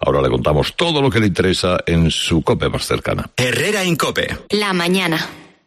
Ahora le contamos todo lo que le interesa en su COPE más cercana. Herrera en COPE. La mañana.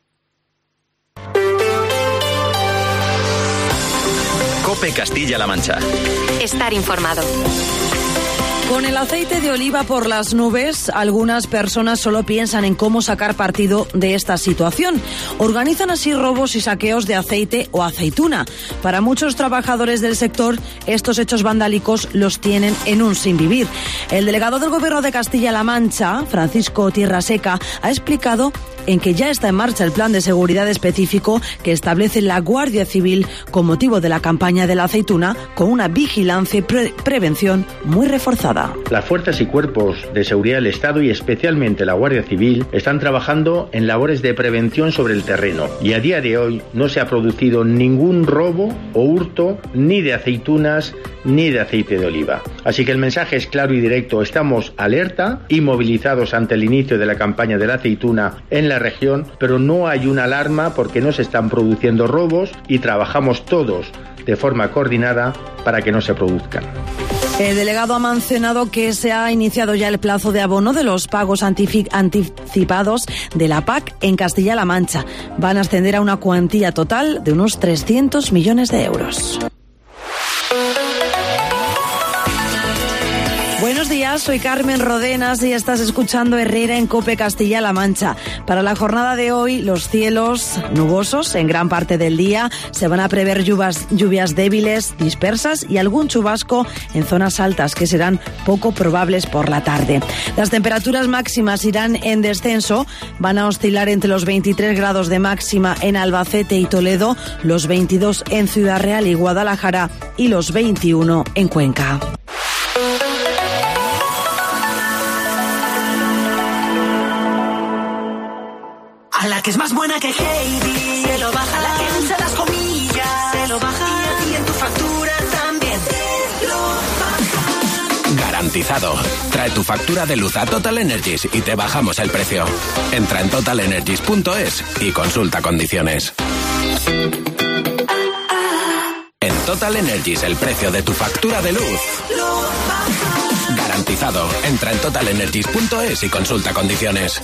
COPE Castilla-La Mancha. Estar informado. Con el aceite de oliva por las nubes, algunas personas solo piensan en cómo sacar partido de esta situación. Organizan así robos y saqueos de aceite o aceituna. Para muchos trabajadores del sector, estos hechos vandálicos los tienen en un sinvivir. El delegado del Gobierno de Castilla-La Mancha, Francisco Tierraseca, ha explicado en que ya está en marcha el plan de seguridad específico que establece la Guardia Civil con motivo de la campaña de la aceituna, con una vigilancia y prevención muy reforzada. Las fuerzas y cuerpos de seguridad del Estado y especialmente la Guardia Civil están trabajando en labores de prevención sobre el terreno y a día de hoy no se ha producido ningún robo o hurto ni de aceitunas ni de aceite de oliva. Así que el mensaje es claro y directo: estamos alerta y movilizados ante el inicio de la campaña de la aceituna en la región, pero no hay una alarma porque no se están produciendo robos y trabajamos todos de forma coordinada para que no se produzcan. El delegado ha mencionado que se ha iniciado ya el plazo de abono de los pagos anticipados de la PAC en Castilla-La Mancha. Van a ascender a una cuantía total de unos 300 millones de euros. Buenos días, soy Carmen Rodenas y estás escuchando Herrera en COPE Castilla-La Mancha. Para la jornada de hoy, los cielos nubosos en gran parte del día. Se van a prever lluvias débiles, dispersas y algún chubasco en zonas altas que serán poco probables por la tarde. Las temperaturas máximas irán en descenso. Van a oscilar entre los 23 grados de máxima en Albacete y Toledo, los 22 en Ciudad Real y Guadalajara y los 21 en Cuenca. A la que es más buena que Heidi, se lo baja. A la que usa las comillas, se lo baja. Y en tu factura también te lo baja. Garantizado. Trae tu factura de luz a Total Energies y te bajamos el precio. Entra en totalenergies.es y consulta condiciones. En Total Energies el precio de tu factura de luz Lo baja. garantizado. Entra en totalenergies.es y consulta condiciones.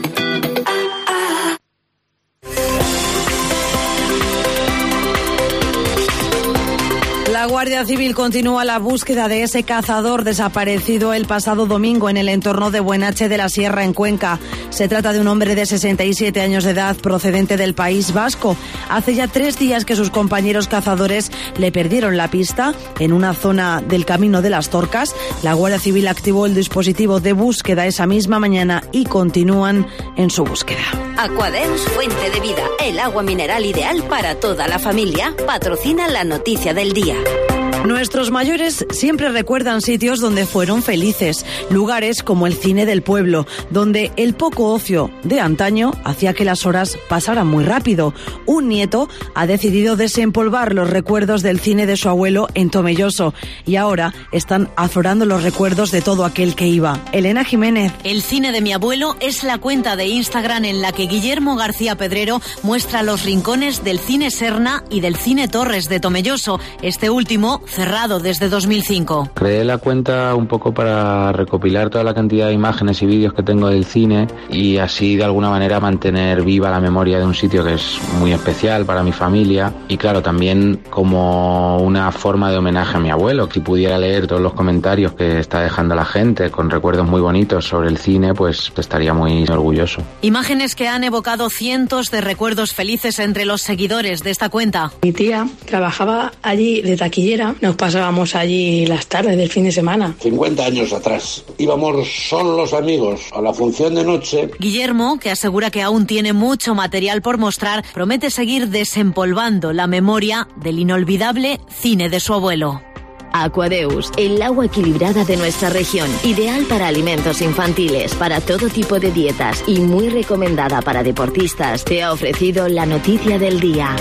La Guardia Civil continúa la búsqueda de ese cazador desaparecido el pasado domingo en el entorno de Buenache de la Sierra, en Cuenca. Se trata de un hombre de 67 años de edad procedente del País Vasco. Hace ya 3 días que sus compañeros cazadores le perdieron la pista en una zona del Camino de las Torcas. La Guardia Civil activó el dispositivo de búsqueda esa misma mañana y continúan en su búsqueda. Aquadeus, fuente de vida, el agua mineral ideal para toda la familia, patrocina la noticia del día. Nuestros mayores siempre recuerdan sitios donde fueron felices, lugares como el cine del pueblo, donde el poco ocio de antaño hacía que las horas pasaran muy rápido. Un nieto ha decidido desempolvar los recuerdos del cine de su abuelo en Tomelloso y ahora están aflorando los recuerdos de todo aquel que iba. Elena Jiménez. El cine de mi abuelo es la cuenta de Instagram en la que Guillermo García Pedrero muestra los rincones del cine Serna y del cine Torres de Tomelloso, este último cerrado desde 2005. Creé la cuenta un poco para recopilar toda la cantidad de imágenes y vídeos que tengo del cine y así de alguna manera mantener viva la memoria de un sitio que es muy especial para mi familia y claro, también como una forma de homenaje a mi abuelo. Si pudiera leer todos los comentarios que está dejando la gente con recuerdos muy bonitos sobre el cine, pues estaría muy orgulloso. Imágenes que han evocado cientos de recuerdos felices entre los seguidores de esta cuenta. Mi tía trabajaba allí de taquillera. Nos pasábamos allí las tardes del fin de semana. 50 años atrás. Íbamos solo los amigos a la función de noche. Guillermo, que asegura que aún tiene mucho material por mostrar, promete seguir desempolvando la memoria del inolvidable cine de su abuelo. Aquadeus, el agua equilibrada de nuestra región, ideal para alimentos infantiles, para todo tipo de dietas y muy recomendada para deportistas, te ha ofrecido la noticia del día.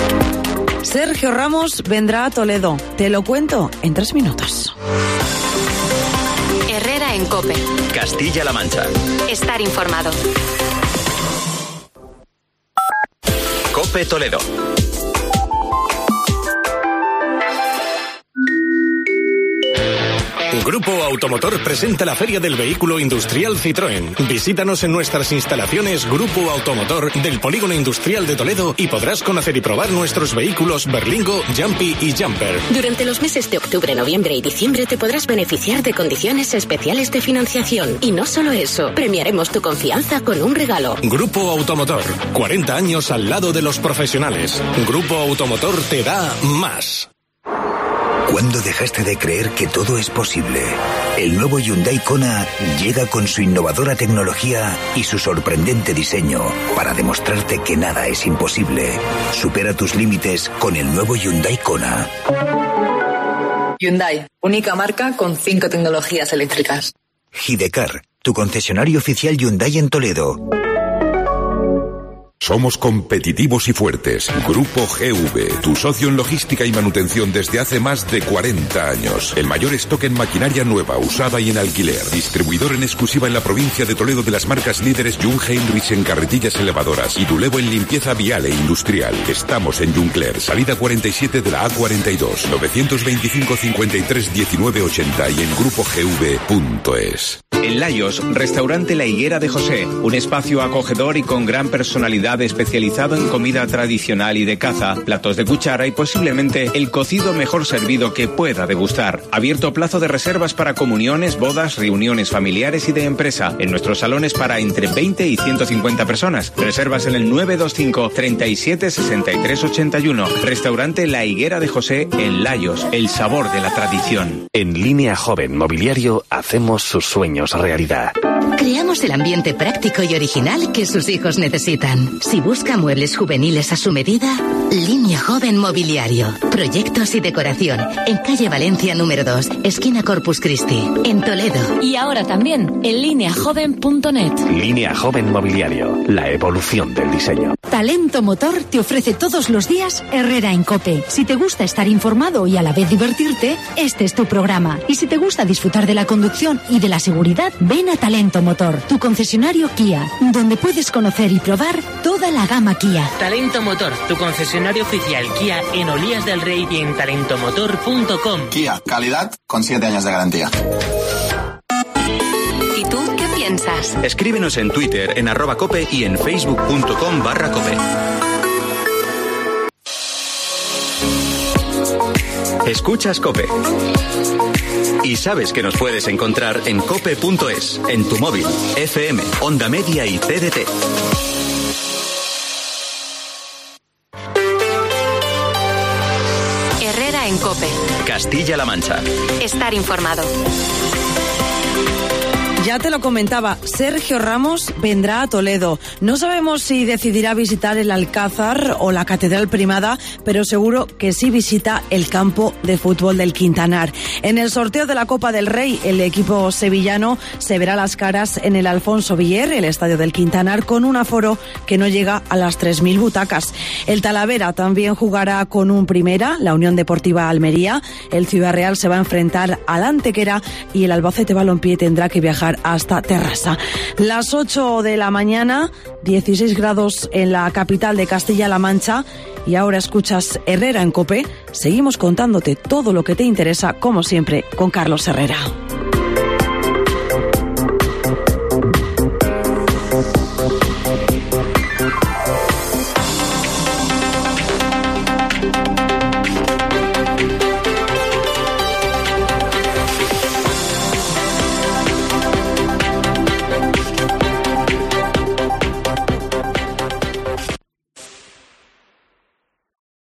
Sergio Ramos vendrá a Toledo. Te lo cuento en 3 minutos. Herrera en COPE. Castilla-La Mancha. Estar informado. COPE Toledo. Grupo Automotor presenta la Feria del Vehículo Industrial Citroën. Visítanos en nuestras instalaciones Grupo Automotor del Polígono Industrial de Toledo y podrás conocer y probar nuestros vehículos Berlingo, Jumpy y Jumper. Durante los meses de octubre, noviembre y diciembre te podrás beneficiar de condiciones especiales de financiación. Y no solo eso, premiaremos tu confianza con un regalo. Grupo Automotor, 40 años al lado de los profesionales. Grupo Automotor te da más. ¿Cuándo dejaste de creer que todo es posible? El nuevo Hyundai Kona llega con su innovadora tecnología y su sorprendente diseño para demostrarte que nada es imposible. Supera tus límites con el nuevo Hyundai Kona. Hyundai, única marca con 5 tecnologías eléctricas. Hidecar, tu concesionario oficial Hyundai en Toledo. Somos competitivos y fuertes. Grupo GV, tu socio en logística y manutención desde hace más de 40 años. El mayor stock en maquinaria nueva, usada y en alquiler. Distribuidor en exclusiva en la provincia de Toledo de las marcas líderes Jung Heinrich en carretillas elevadoras y Dulevo en limpieza vial e industrial. Estamos en Juncler, salida 47 de la A42, 925 53 19 80 y en grupogv.es. En Layos, restaurante La Higuera de José, un espacio acogedor y con gran personalidad especializado en comida tradicional y de caza, platos de cuchara y posiblemente el cocido mejor servido que pueda degustar. Abierto plazo de reservas para comuniones, bodas, reuniones familiares y de empresa, en nuestros salones para entre 20 y 150 personas. Reservas en el 925 37 63 81. Restaurante La Higuera de José en Layos, el sabor de la tradición. En Línea Joven Mobiliario hacemos sus sueños realidad. Creamos el ambiente práctico y original que sus hijos necesitan. Si busca muebles juveniles a su medida, Línea Joven Mobiliario. Proyectos y decoración. En calle Valencia número 2, esquina Corpus Christi, en Toledo. Y ahora también en lineajoven.net. Línea Joven Mobiliario. La evolución del diseño. Talento Motor te ofrece todos los días Herrera en COPE. Si te gusta estar informado y a la vez divertirte, este es tu programa. Y si te gusta disfrutar de la conducción y de la seguridad, ven a Talento Motor, tu concesionario Kia, donde puedes conocer y probar toda la gama Kia. Talento Motor, tu concesionario oficial Kia en Olías del Rey y en talentomotor.com. Kia, calidad con 7 años de garantía. ¿Y tú qué piensas? Escríbenos en Twitter en @cope y en facebook.com/cope. Escuchas COPE. Y sabes que nos puedes encontrar en cope.es, en tu móvil, FM, Onda Media y TDT. Herrera en COPE. Castilla-La Mancha. Estar informado. Ya te lo comentaba, Sergio Ramos vendrá a Toledo. No sabemos si decidirá visitar el Alcázar o la Catedral Primada, pero seguro que sí visita el campo de fútbol del Quintanar. En el sorteo de la Copa del Rey, el equipo sevillano se verá las caras en el Alfonso Villar, el estadio del Quintanar, con un aforo que no llega a las 3.000 butacas. El Talavera también jugará con un Primera, la Unión Deportiva Almería. El Ciudad Real se va a enfrentar al Antequera y el Albacete Balompié tendrá que viajar hasta Terrassa. Las 8 de la mañana, 16 grados en la capital de Castilla-La Mancha. Y ahora escuchas Herrera en COPE. Seguimos contándote todo lo que te interesa, como siempre, con Carlos Herrera.